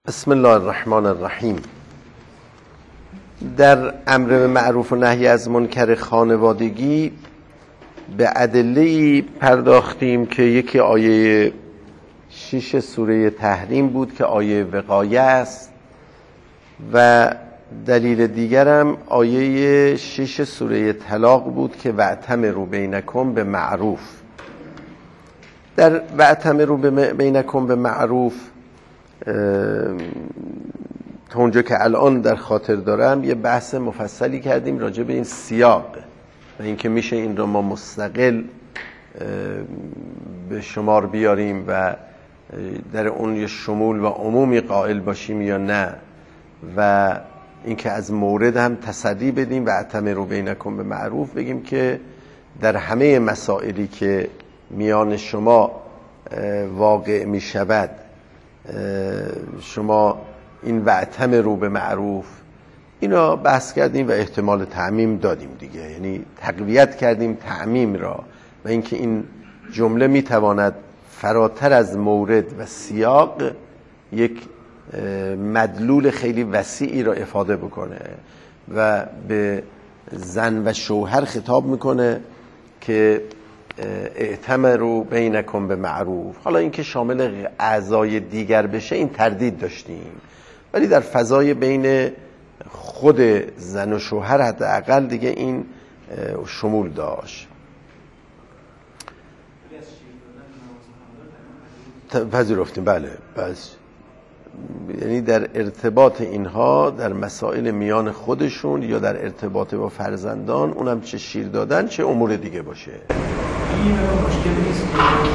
بسم الله الرحمن الرحیم. در امر به معروف و نهی از منکر خانوادگی به ادله‌ای پرداختیم که یکی آیه 6 سوره تحریم بود که آیه وقایه است و دلیل دیگرم آیه 6 سوره طلاق بود که واعتمروا بینکم به معروف. در واعتمروا بینکم به معروف تا اونجا که الان در خاطر دارم یه بحث مفصلی کردیم راجع به این سیاق و اینکه میشه این رو ما مستقل به شمار بیاریم و در اون یه شمول و عمومی قائل باشیم یا نه، و اینکه از مورد هم تسری بدیم و اعتمروا بینکم به معروف، بگیم که در همه مسائلی که میان شما واقع میشود شما این واعتمروا به معروف اینا بحث کردیم و احتمال تعمیم دادیم دیگه، یعنی تقویت کردیم تعمیم را و اینکه این جمله میتواند فراتر از مورد و سیاق یک مدلول خیلی وسیعی را افاده بکنه و به زن و شوهر خطاب میکنه که اعتمروا بینکم به معروف. حالا اینکه شامل اعضای دیگر بشه این تردید داشتیم، ولی در فضای بین خود زن و شوهر حداقل دیگه این شمول داشت. پذیرفتیم بله، بس یعنی در ارتباط اینها در مسائل میان خودشون یا در ارتباط با فرزندان، اونم چه شیر دادن چه امور دیگه باشه. این مشکلی نیست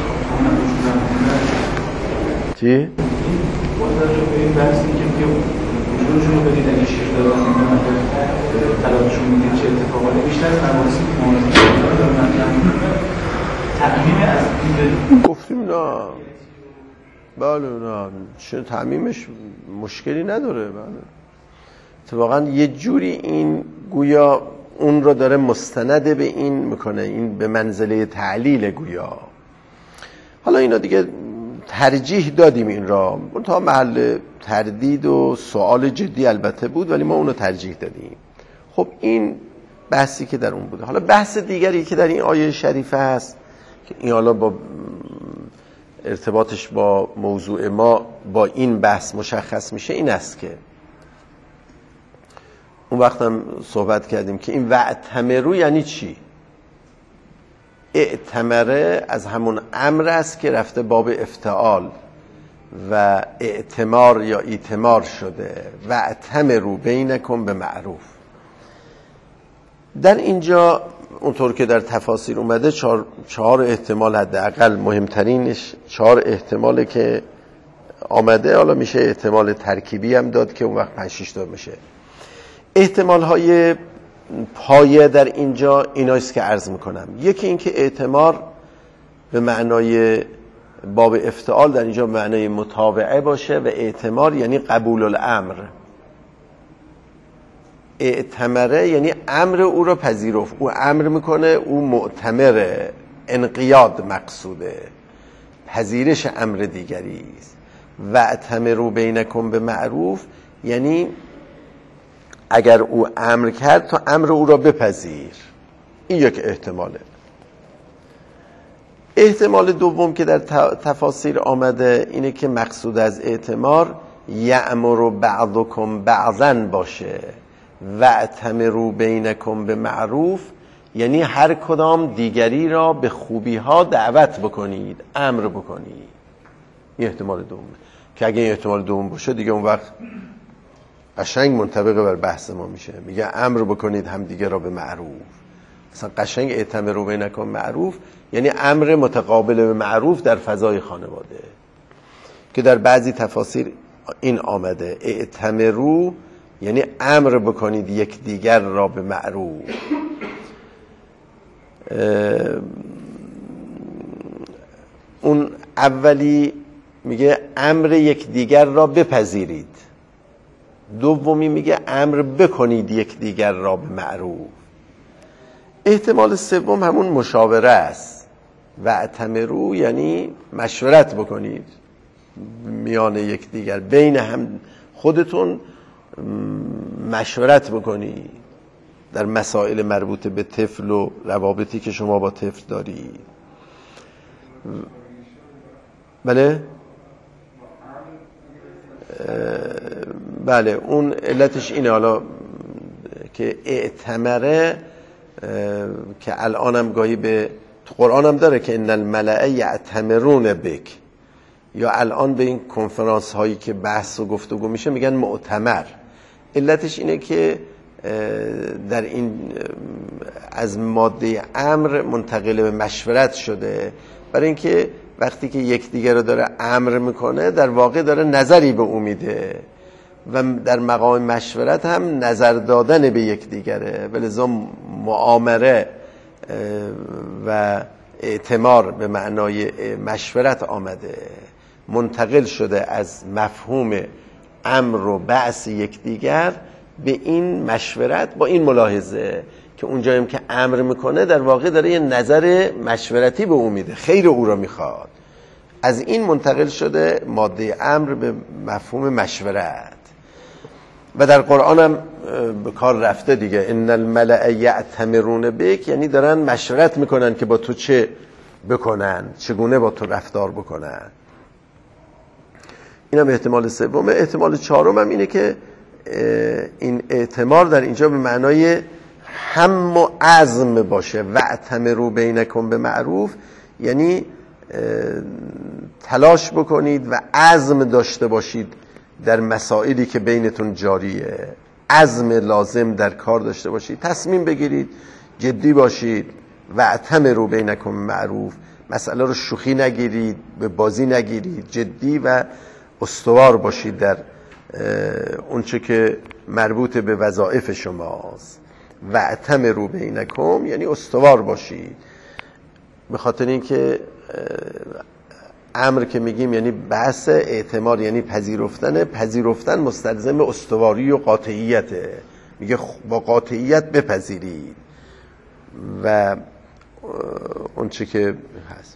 که چی؟ بازداشت به این بحثی که وجودشون رو بدید اگه شیر دادن طلاقشون میدید چه اتفاقاتی بیشتر از مباحثی که مورد دارن تعمیم از این گفتیم نه بله نه چه تعمیمش مشکلی نداره. بله اتفاقا یه جوری این گویا اون رو داره مستند به این میکنه، این به منزله تعلیل گویا. حالا اینا دیگه ترجیح دادیم این را، تا محل تردید و سوال جدی البته بود ولی ما اونو ترجیح دادیم. خب این بحثی که در اون بوده. حالا بحث دیگری که در این آیه شریفه هست که این حالا با ارتباطش با موضوع ما با این بحث مشخص میشه این است که اون وقت هم صحبت کردیم که این واعتمروا یعنی چی؟ اعتمره از همون امر است که رفته باب افتعال و اعتمار یا ایتمار شده. واعتمروا بینکم به معروف. در اینجا اونطور که در تفاسیر اومده چهار احتمال حداقل مهمترینش 4 احتماله که آمده. حالا میشه احتمال ترکیبی هم داد که اون وقت 5-6 تا میشه. احتمال های پایه در اینجا اینایست که عرض میکنم. یکی این که اعتمار به معنای باب افتعال در اینجا به معنای متابعه باشه و اعتمار یعنی قبول الامر. اعتمره یعنی امر او را پذیرفت، او امر میکنه، او معتمره، انقیاد مقصوده، پذیرش امر دیگری است. واعتمروا بینکم به معروف یعنی اگر او امر کرد تو امر او را بپذیر. این یک احتماله. احتمال دوم که در تفاسیر آمده اینه که مقصود از اعتمار یأمر بعضکم بعضا باشه. واعتمروا بینکم به معروف یعنی هر کدام دیگری را به خوبی ها دعوت بکنید، امر بکنید. این احتمال دوم که اگه این احتمال دوم باشه دیگه اون وقت قشنگ منطبق بر بحث ما میشه. میگه امر بکنید هم دیگه را به معروف. مثلا قشنگ اعتمروا بینکم معروف یعنی امر متقابل به معروف در فضای خانواده، که در بعضی تفاسیر این آمده اعتمروا یعنی امر بکنید یک دیگر را به معروف. اون اولی میگه امر یک دیگر را بپذیرید، دومی میگه امر بکنید یک دیگر را به معروف. احتمال سوم همون مشاوره است. واعتمروا یعنی مشورت بکنید، میان یکدیگر بین هم خودتون مشورت بکنید در مسائل مربوط به طفل و روابطی که شما با طفل دارید. بله بله اون علتش اینه حالا که اعتمره که الانم گاهی به تو قرآن هم داره که ان الملأ یعتمرون بک، یا الان به این کنفرانس هایی که بحث و گفتگو میشه میگن معتمر. علتش اینه که در این از ماده امر منتقل به مشورت شده، برای اینکه وقتی که یکدیگر رو داره امر میکنه در واقع داره نظری به او میده و در مقام مشورت هم نظر دادن به یکدیگره، ولذا معامره و اعتمار به معنای مشورت آمده، منتقل شده از مفهوم امر و بعث یکدیگر به این مشورت، با این ملاحظه که اونجاییم که امر میکنه در واقع داره یه نظر مشورتی به او میده، خیر او را میخواد. از این منتقل شده ماده امر به مفهوم مشورت و در قرآن هم به کار رفته دیگه. ان الملأ یعتمرون بک، یعنی دارن مشورت میکنن که با تو چه بکنن، چگونه با تو رفتار بکنن. این هم احتمال سومه. احتمال چهارم هم اینه که این اعتمار در اینجا به معنای هم و عزم باشه. واعتمروا بینکم بمعروف، یعنی تلاش بکنید و عزم داشته باشید در مسائلی که بینتون جاریه، عزم لازم در کار داشته باشید، تصمیم بگیرید، جدی باشید. واعتمروا بینکم بمعروف، مسئله رو شوخی نگیرید، به بازی نگیرید، جدی و استوار باشید در اونچه که مربوط به وظایف شماست. واعتمروا بینکم یعنی استوار باشید، به خاطر اینکه امر که میگیم یعنی بحث، اعتمار یعنی پذیرفتن مستلزم استواری و قاطعیته. میگه با قاطعیت بپذیرید و اون چه که هست.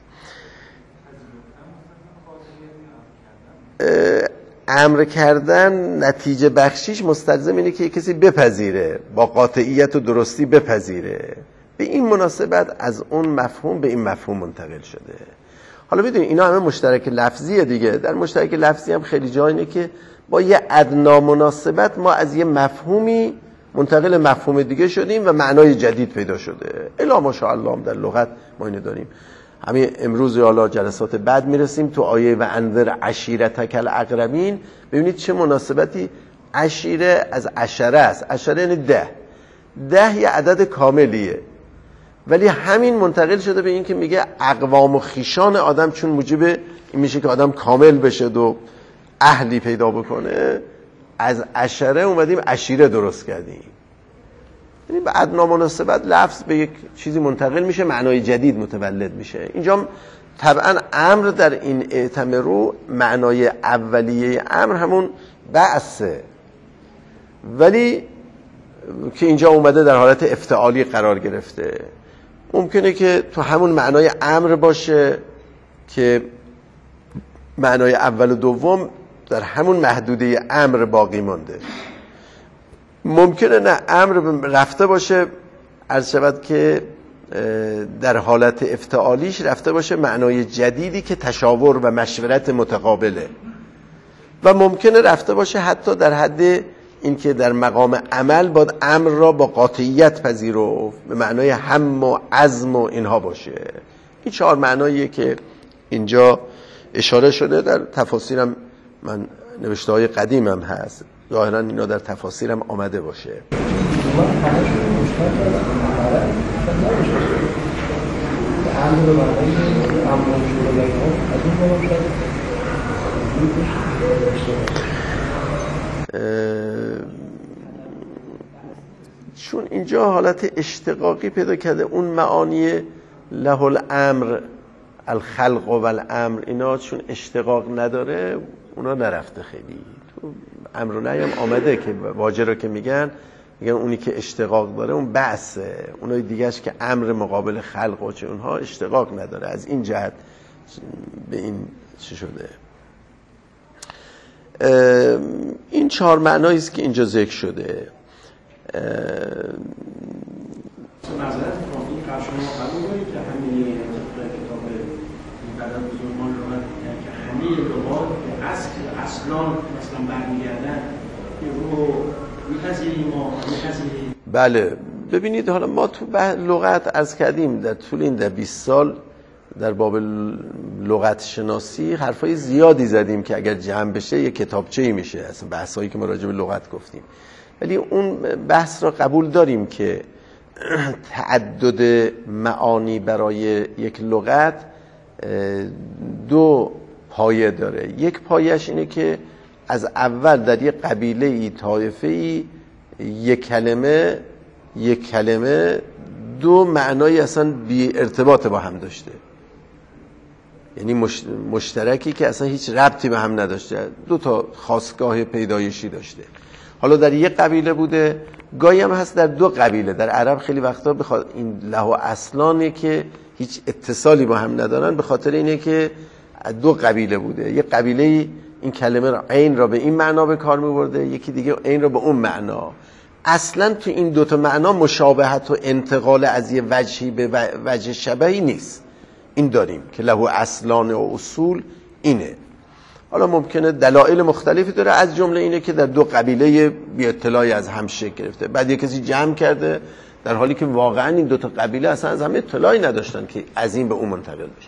امر کردن نتیجه بخشیش مستلزم اینه که کسی بپذیره، با قاطعیت و درستی بپذیره. به این مناسبت از اون مفهوم به این مفهوم منتقل شده. حالا بدونید اینا همه مشترک لفظیه دیگه. در مشترک لفظی هم خیلی جا اینه که با یه ادنا مناسبت ما از یه مفهومی منتقل مفهوم دیگه شدیم و معنای جدید پیدا شده. الا ماشاءالله هم در لغت ما اینو داریم. همین امروز حالا جلسات بعد میرسیم تو آیه و انذر عشیرتک الاقربین. ببینید چه مناسبتی. عشیره از عشره است. عشره یعنی 10 یه عدد کاملیه، ولی همین منتقل شده به این که میگه اقوام و خیشان آدم، چون موجب این میشه که آدم کامل بشه و اهلی پیدا بکنه. از عشره اومدیم عشیره درست کردیم. یعنی به ادنا مناسبت لفظ به یک چیزی منتقل میشه، معنای جدید متولد میشه. اینجا طبعا امر در این اعتمروا معنای اولیه امر همون بعثه، ولی که اینجا اومده در حالت افتعالی قرار گرفته. ممکنه که تو همون معنای امر باشه که معنای اول و دوم در همون محدوده امر باقی مونده. ممکنه نه امر رفته باشه، عرض شود که در حالت افتعالیش رفته باشه معنای جدیدی که تشاور و مشورت متقابله، و ممکنه رفته باشه حتی در حد این که در مقام عمل باید امر را با قاطعیت پذیرفت، به معنای هم و عزم و اینها باشه. این 4 معناییه که اینجا اشاره شده. در تفاسیرم من نوشته های قدیمم هست، ظاهرا اینا در تفاسیرم آمده باشه. چون اینجا حالت اشتقاقی پیدا کرده، اون معانی له الامر الخلق و الامر اینا چون اشتقاق نداره اونا نرفته خیلی. تو امر و نهی هم آمده که واژه رو که میگن اونی که اشتقاق داره اون بعثه، اونای دیگهش که امر مقابل خلق و چه اونها اشتقاق نداره. از این جهت به این چی شده. این 4 معنایی است که اینجا ذکر شده. معذرت می‌خوام این قرار شما قبول دارید که همین کتاب بعد از بزرگان لغت که همه لغات به اصلان مثلا برمیگردن رو می‌پذیریم ما می‌پذیریم؟ بله ببینید، حالا ما تو لغت عرض کردیم در طول این 20 سال در باب لغت شناسی حرفای زیادی زدیم که اگر جمع بشه یه کتابچه‌ای میشه، اصلا بحثایی که ما راجع به لغت گفتیم. ولی اون بحث را قبول داریم که تعدد معانی برای یک لغت 2 پایه داره. یک پایه‌اش اینه که از اول در یک قبیله‌ای، طایفه‌ای، یک کلمه 2 معنایی اصلا بی ارتباط با هم داشته، یعنی مشترکی که اصلا هیچ ربطی به هم نداشته، 2 تا خاستگاه پیدایشی داشته. حالا در یک قبیله بوده، گاهی هم هست در 2 قبیله. در عرب خیلی وقتا بخاطر این له و اصلانه که هیچ اتصالی با هم ندارن، به خاطر اینه که 2 قبیله بوده. یک قبیله این کلمه را عین را به این معنا به کار می‌برده، یکی دیگه عین را به اون معنا. اصلا تو این 2 تا معنا مشابهت و انتقال از یه وجهی به وجه شبهی نیست. این داریم که له اصلان و اصول اینه. حالا ممکنه دلایل مختلفی داره، از جمله اینه که در 2 قبیله بی اطلاعی از هم شکل گرفته، بعد یک کسی جمع کرده در حالی که واقعا این 2 تا قبیله اصلا از هم اطلاعی نداشتن که از این به اون منتقل بشه.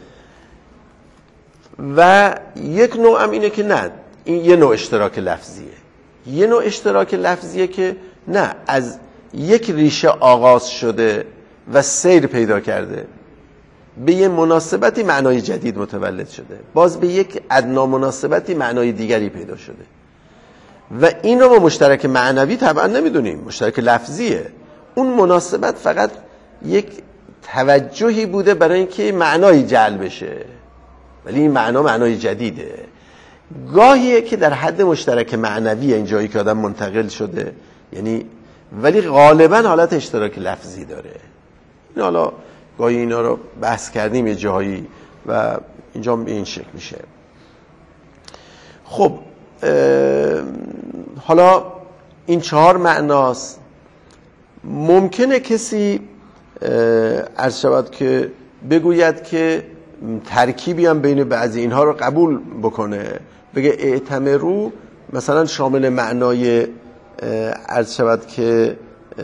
و یک نوع هم اینه که نه، این یه نوع اشتراک لفظیه. یه نوع اشتراک لفظیه که نه، از یک ریشه آغاز شده و سیر پیدا کرده، به یه مناسبتی معنای جدید متولد شده، باز به یک ادنا مناسبتی معنای دیگری پیدا شده. و این رو ما مشترک معنوی طبعا نمیدونیم، مشترک لفظیه. اون مناسبت فقط یک توجهی بوده برای اینکه معنای جعل بشه، ولی این معنای جدیده. گاهیه که در حد مشترک معنوی این جایی که آدم منتقل شده، یعنی ولی غالبا حالت اشتراک لفظی داره. این حالا گاهی اینا رو بحث کردیم یه جایی و اینجا به این شکل میشه. خب حالا این 4 معناست. ممکنه کسی عرض شود که بگوید که ترکیبی هم بین بعضی اینها رو قبول بکنه، بگه اعتمرو مثلا شامل معنای عرض شود که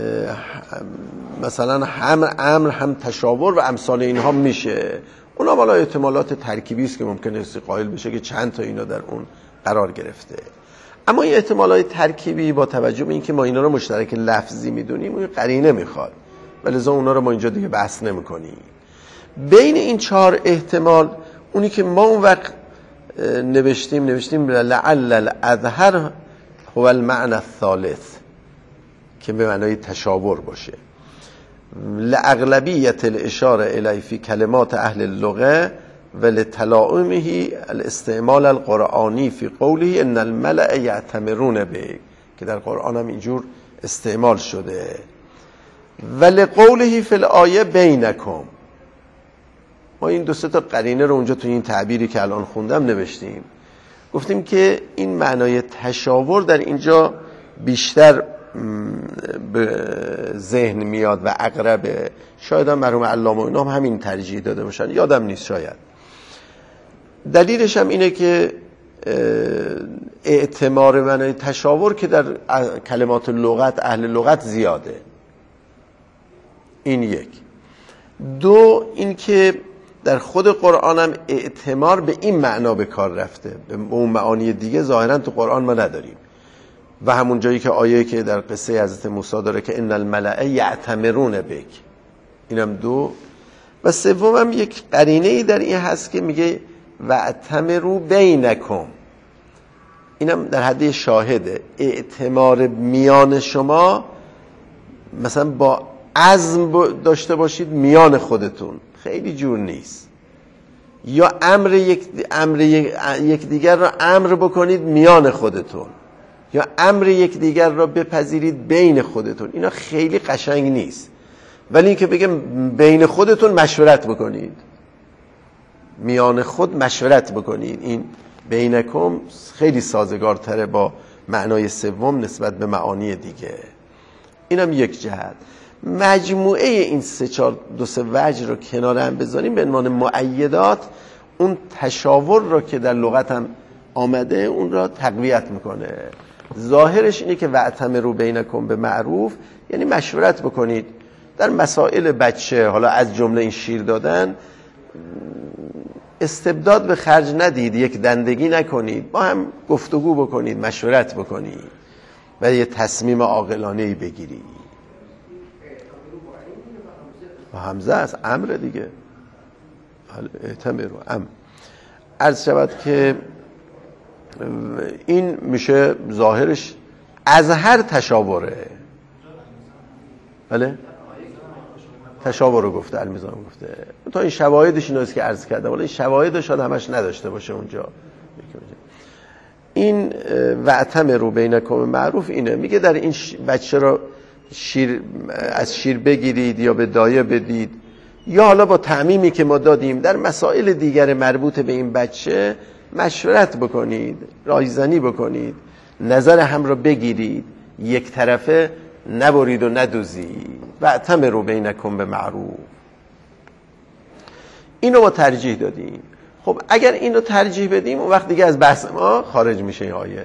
مثلا هم امر هم تشاور و امثال اینها میشه. اونا والا احتمالات ترکیبی است که ممکنه قائل بشه که چند تا اینا در اون قرار گرفته. اما این احتمالات ترکیبی با توجه به اینکه ما اینا رو مشترک لفظی میدونیم، اون قرینه میخواد، ولذا اونا رو ما اینجا دیگه بحث نمیکنیم. بین این 4 احتمال اونی که ما اون وقت نوشتیم لعل الاظهر هو المعنى الثالث که به معنای تشاور باشه. لاغلبیت الاشاره الی فی کلمات اهل اللغه و لتلائمه الاستعمال القرآنی فی قوله ان الملأ یعتمرون به، که در قرآن هم اینجور استعمال شده. و لقوله فی الآیه بینکم، ما این 2-3 تا قرینه رو اونجا تو این تعبیری که الان خوندم نوشتیم. گفتیم که این معنای تشاور در اینجا بیشتر به ذهن میاد و اقربه. شاید هم مرحوم علامه اینا هم همین ترجیح داده باشن، یادم نیست شاید. دلیلش هم اینه که اعتمار معنای تشاور که در کلمات لغت اهل لغت زیاده. این 1. 2 این که در خود قرآن هم اعتمار به این معنا به کار رفته، به اون معانی دیگه ظاهرا تو قرآن ما نداریم. و همون جایی که آیه که در قصه حضرت موسی داره که ان الملأ یعتمرون بک، اینم 2. و 3 هم یک قرینه ای در این هست که میگه واعتمروا بینکم، اینم در حد شاهده. اعتمار میان شما مثلا با عزم داشته باشید میان خودتون، خیلی جور نیست. یا امر یک دیگر را امر بکنید میان خودتون، یا امر یک دیگر را بپذیرید بین خودتون، اینا خیلی قشنگ نیست. ولی این که بگم بین خودتون مشورت بکنید، میان خود مشورت بکنید، این بینکم خیلی سازگارتره با معنای سوم نسبت به معانی دیگه. اینم یک جهت. مجموعه این دو سه وجه رو کنار هم بذاریم به عنوان مؤیدات، اون تشاور رو که در لغت هم آمده اون را تقویت میکنه. ظاهرش اینه که واعتمروا بینکم به معروف، یعنی مشورت بکنید در مسائل بچه، حالا از جمله این شیر دادن، استبداد به خرج ندید، یک دندگی نکنید، با هم گفتگو بکنید، مشورت بکنید و یه تصمیم عاقلانه‌ای بگیرید. با همزه است، امر دیگه، اعتمروا امر. عرض شود که این میشه ظاهرش از هر تشاوره. بله؟ تشاور رو گفته، المیزان گفته. تا این شواهدش ایناست که عرض کردم، ولی این شواهد شاید همش نداشته باشه اونجا. این واعتمروا بینکم معروف اینه، میگه در این بچه رو از شیر بگیرید یا به دایه بدید، یا حالا با تعمیمی که ما دادیم در مسائل دیگر مربوط به این بچه مشورت بکنید، رایزنی بکنید، نظر هم رو بگیرید، یک طرفه نبرید و ندوزید. واعتمروا بینکم به معروف. اینو ما ترجیح دادیم. خب اگر اینو ترجیح بدیم اون وقت دیگه از بحث ما خارج میشه این آیه.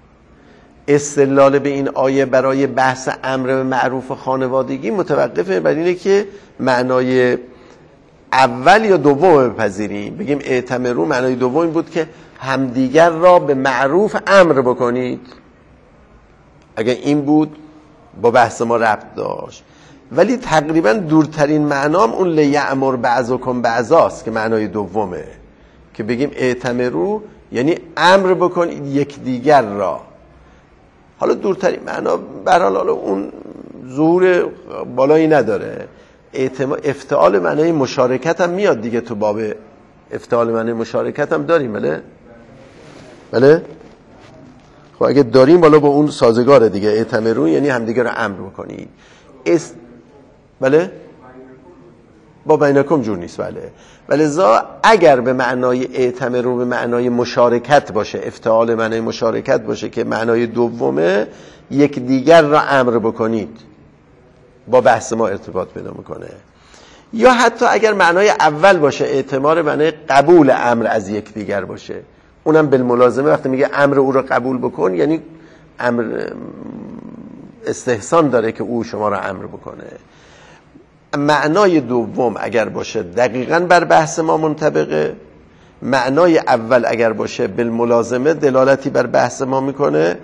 استدلال به این آیه برای بحث امر به معروف خانوادگی متوقفه بر اینه که معنای اول یا دوم بپذیریم. بگیم اعتمروا معنای دوم بود که همدیگر را به معروف امر بکنید. اگر این بود با بحث ما ربط داشت، ولی تقریبا دورترین معنام اون لیأمر بعضکم بعضاست که معنای دومه، که بگیم اعتمروا یعنی امر بکنید یکدیگر را. حالا دورترین معنا به هر حال اون ظهور بالایی نداره. افتعال معنای مشارکت هم میاد دیگه، تو باب افتعال معنای مشارکت هم داریم. بله؟ خب اگه داریم بالا با اون سازگاره دیگه. اعتمروا یعنی همدیگه رو امر بکنید. بله؟ با بینکم جور نیست. بله. ولذا اگر به معنای اعتمروا به معنای مشارکت باشه، افتعال معنای مشارکت باشه که معنای دومه، یک دیگر را امر بکنید، با بحث ما ارتباط پیدا میکنه. یا حتی اگر معنای اول باشه، اعتمار معنای قبول امر از یک دیگر باشه، اونم بالملازمه وقتی میگه امر او را قبول بکن، یعنی امر استحسان داره که او شما را امر بکنه. معنای دوم اگر باشه دقیقاً بر بحث ما منطبقه، معنای اول اگر باشه بالملازمه دلالتی بر بحث ما میکنه،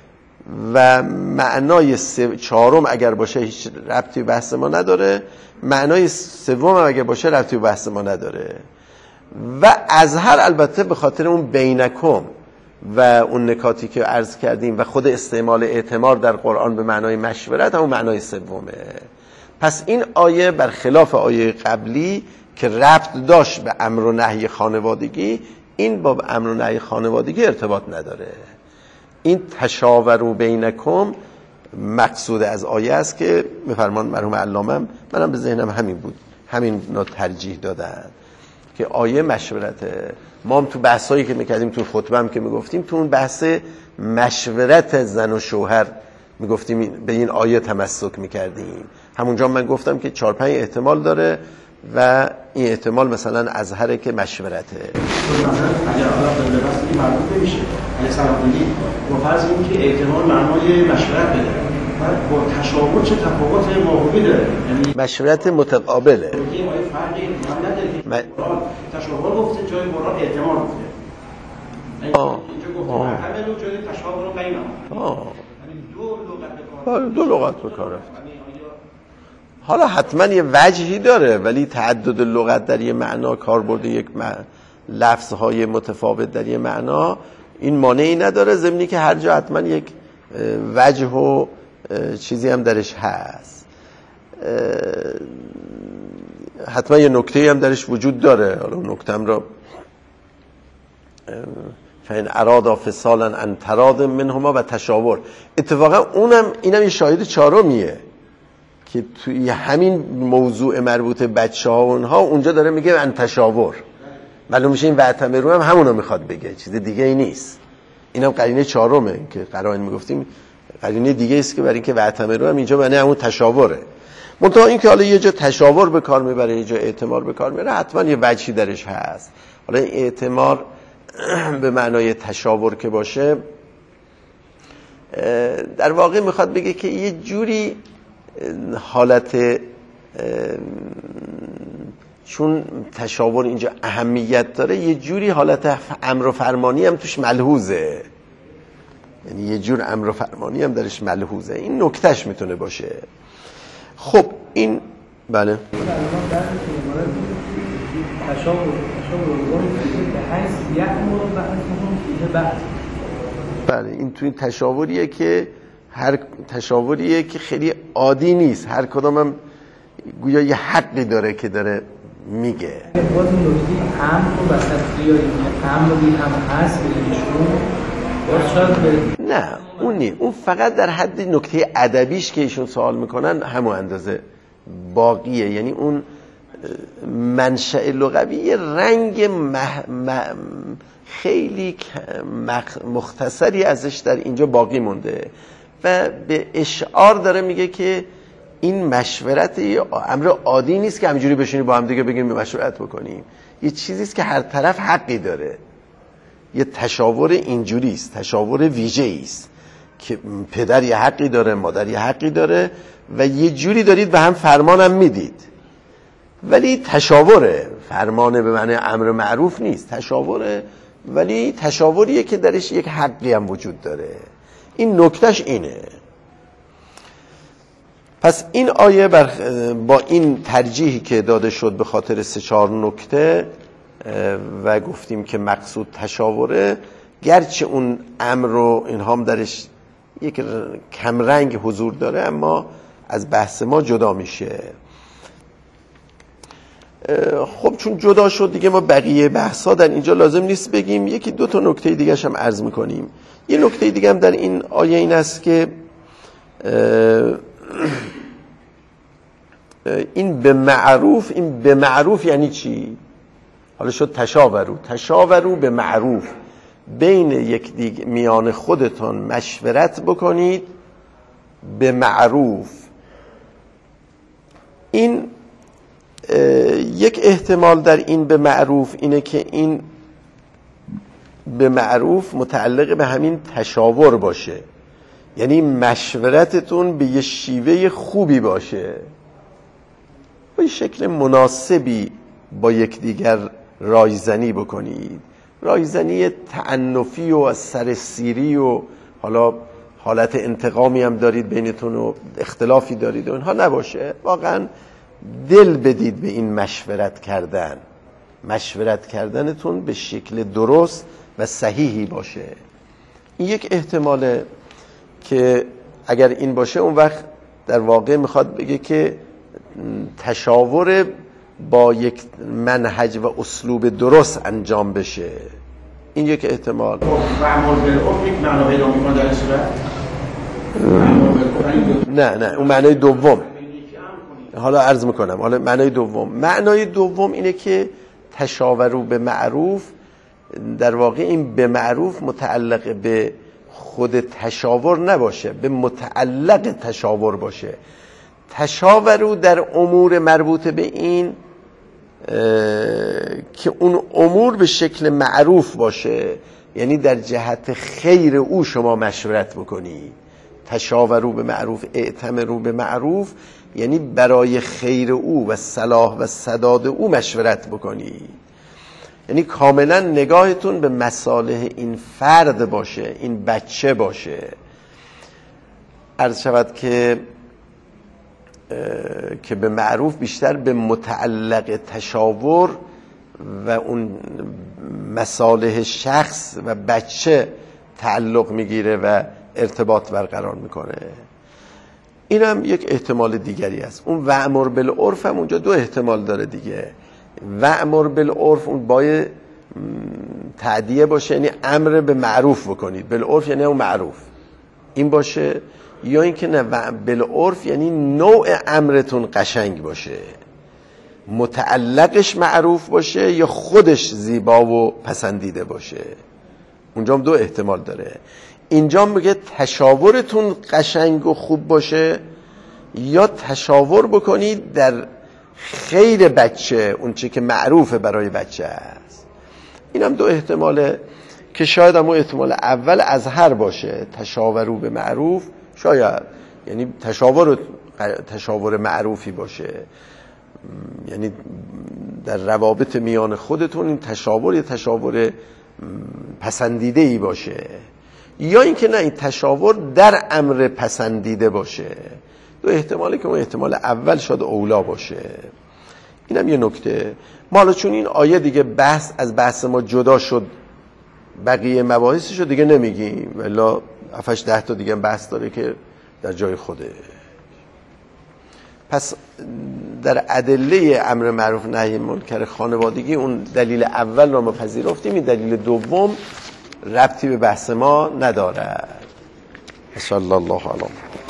و معنای چهارم اگر باشه هیچ ربطی به بحث ما نداره، معنای سوم اگر باشه ربطی به بحث ما نداره. و از هر البته به خاطر اون بینکم و اون نکاتی که عرض کردیم و خود استعمال اعتمار در قرآن به معنای مشورت همون معنای سومه. پس این آیه برخلاف آیه قبلی که ربط داشت به امر و نهی خانوادگی، این با امر و نهی خانوادگی ارتباط نداره. این تشاوروا بینکم مقصود از آیه است که بفرمان مرحوم علامه، منم به ذهنم همین بود، همین نوع ترجیح دادن که آیه مشورته. ما هم تو بحثایی که میکردیم، تو خطبه هم که میگفتیم، تو اون بحث مشورت زن و شوهر میگفتیم به این آیه تمسک میکردیم. همونجا من گفتم که 4-5 احتمال داره و این احتمال مثلا ازهره که مشورته. مثلا اگر آدم به لباسی مربوط نمیشه، علی سلام علیکم، با فرض اینکه احتمال معنای مشورت بده، بعد با تشابه چه تفاوت ماهوی داره؟ یعنی مشورت متقابله. میگه ما فرقی نداره که تشابه گفته جای قرآن احتمال گفته. اینجا گفته همه رو جای تشابه رو بین آورد. یعنی دو لغت به کار رفت. حالا حتما یه وجهی داره، ولی تعدد لغت در یه معنا، کاربرد یک لفظهای متفاوت در یه معنا، این مانعی نداره، ضمنی که هر جا حتما یک وجه و چیزی هم درش هست، حتما یه نکته هم درش وجود داره. حالا نکته‌ام را فین ارادا فصالا عن تراض منهما و تشاور، اتفاقا اینم یه شاهد چهارمیه که توی همین موضوع مربوط بچه‌ها و اونها اونجا داره میگه ان تشاور، معلوم میشه این وعتمرو هم همونو میخواد بگه، چیز دیگه ای نیست. اینم قرینه چهارمه که قرائن میگفتیم، قرینه دیگه است که برای اینکه وعتمرو هم اینجا معنی همون تشاوره. منتها این که حالا یه جا تشاور به کار میبره، یه جا اعتمار به کار میبره، حتما یه وجهی درش هست. حالا این اعتمار به معنای تشاور که باشه، در واقع میخواد بگه که یه جوری حالت، چون تشاور اینجا اهمیت داره، یه جوری حالت امر و فرمانی هم توش ملحوظه، یعنی یه جور امر و فرمانی هم درش ملحوظه. این نکتهش میتونه باشه. خب این بله بله این توی تشاوریه که هر تشاوریه که خیلی عادی نیست، هر کدام هم گویا یه حقی داره که داره میگه. باز این نکته هم رو وسط بیاریم، هم رو هم هست نه اون نیست، اون فقط در حد نکته ادبیش که ایشون سوال میکنن همون اندازه باقیه. یعنی اون منشأ لغوی یه رنگ خیلی مختصری ازش در اینجا باقی مونده و به اشعار داره میگه که این مشورت امر عادی نیست که همینجوری بشینی با هم دیگه بگیم مشورت بکنیم، یه چیزیست که هر طرف حقی داره. یه تشاور اینجوری است، تشاور ویژه‌ای است که پدر یه حقی داره، مادر یه حقی داره و یه جوری دارید به هم فرمانم میدید، ولی تشاوره، فرمانه به معنی امر معروف نیست، تشاوره، ولی تشاوریه که درش یک حقی هم وجود داره. این نکتهش اینه. پس این آیه با این ترجیحی که داده شد به خاطر 3-4 نکته و گفتیم که مقصود تشاوره، گرچه اون امر و این هم درش یک کمرنگ حضور داره اما از بحث ما جدا میشه. خب چون جدا شد دیگه ما بقیه بحثا در اینجا لازم نیست بگیم. 1-2 نکته دیگه هم عرض میکنیم. یه نکته دیگه هم در این آیه این است که این به معروف یعنی چی؟ حالا شد تشاورو به معروف، بین یک دیگه میان خودتان مشورت بکنید به معروف. این یک احتمال در این به معروف اینه که این به معروف متعلق به همین تشاور باشه، یعنی مشورتتون به یه شیوه خوبی باشه، با یه شکل مناسبی با یکدیگر رایزنی بکنید. رایزنی تعنفی و سرسیری و حالا حالت انتقامی هم دارید بینتون و اختلافی دارید و اینها نباشه. واقعا دل بدید به این مشورت کردنتون به شکل درست و صحیحی باشه. این یک احتماله که اگر این باشه اون وقت در واقع میخواد بگه که تشاور با یک منهج و اسلوب درست انجام بشه. این یک احتمال. معمول بالعرف یک معنا پیدا می‌کنه در این صورت؟ نه اون معنای دوم. حالا عرض میکنم. حالا معنای دوم اینه که تشاورو به معروف، در واقع این به معروف متعلق به خود تشاور نباشه، به متعلق تشاور باشه. تشاورو در امور مربوط به این که اون امور به شکل معروف باشه، یعنی در جهت خیر او شما مشورت بکنی. تشاورو به معروف، ائتمرو به معروف، یعنی برای خیر او و صلاح و سداد او مشورت بکنی. یعنی کاملا نگاهتون به مصالح این فرد باشه، این بچه باشه. عرض شود که به معروف بیشتر به متعلق تشاور و اون مصالح شخص و بچه تعلق میگیره و ارتباط برقرار میکنه. این هم یک احتمال دیگری است. اون وأمر بالعرف هم اونجا 2 احتمال داره دیگه. وأمر بالعرف اون باید تعدیه باشه، یعنی امر به معروف بکنید. بالعرف یعنی اون معروف این باشه، یا اینکه نه بالعرف یعنی نوع امرتون قشنگ باشه. متعلقش معروف باشه یا خودش زیبا و پسندیده باشه. اونجا هم دو احتمال داره. اینجا میگه تشاورتون قشنگ و خوب باشه یا تشاور بکنید در خیر بچه، اون چی که معروفه برای بچه است. این هم دو احتماله که شاید هم احتمال اول اظهر باشه، تشاورو به معروف، شاید یعنی تشاور معروفی باشه، یعنی در روابط میان خودتون این تشاور یه تشاور پسندیده ای باشه، یا اینکه نه این تشاور در امر پسندیده باشه. دو احتمالی که اون احتمال اول شاید اولا باشه. اینم یه نکته. ما حالا چون این آیه دیگه بحث از بحث ما جدا شد، بقیه مباحثش رو دیگه نمیگیم، ولی 7-10 تا دیگه بحث داره که در جای خوده. پس در ادله امر معروف نهی منکر خانوادگی اون دلیل اول رو ما پذیرفتیم، این دلیل دوم ربطی به بحث ما نداره. صلی الله علیه